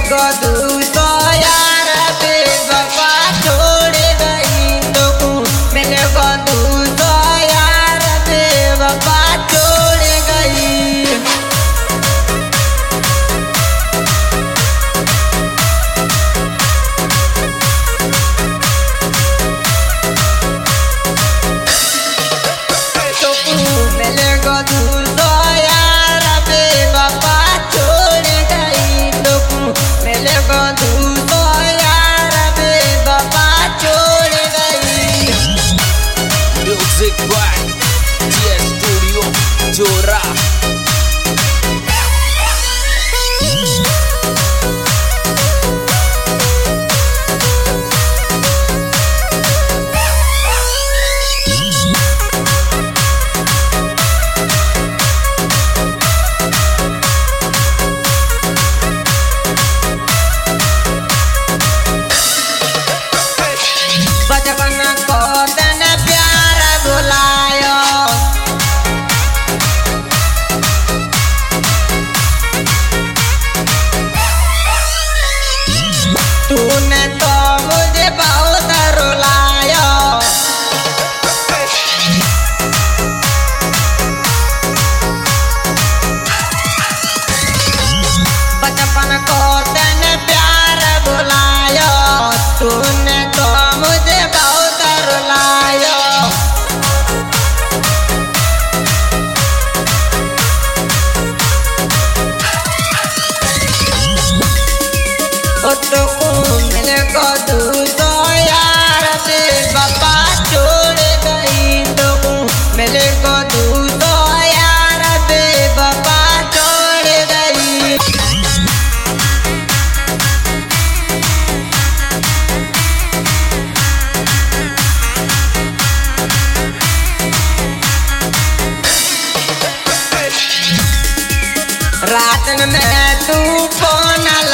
गदू तो यार बेवफा छोड़ गई तो मिले गदू तो यार बेवफा छोड़ गई। तो मिले गदू तो यार बेवफा छोड़ गई तो मिले गदू तो यार बेवफा छोड़ गई। Music by TS Studio Jora. बचपन को तन प्यार बुलायो तूने तो मुझे बहुत रुलाया। बचपन को तन प्यार बुलाया तूने तो मुझे बहुत रुलाया। तो मिले गदू तो यार बेवफा छोड़ गई तो मिले गदू तो यार बेवफा छोड़ गई। रात में तू फोन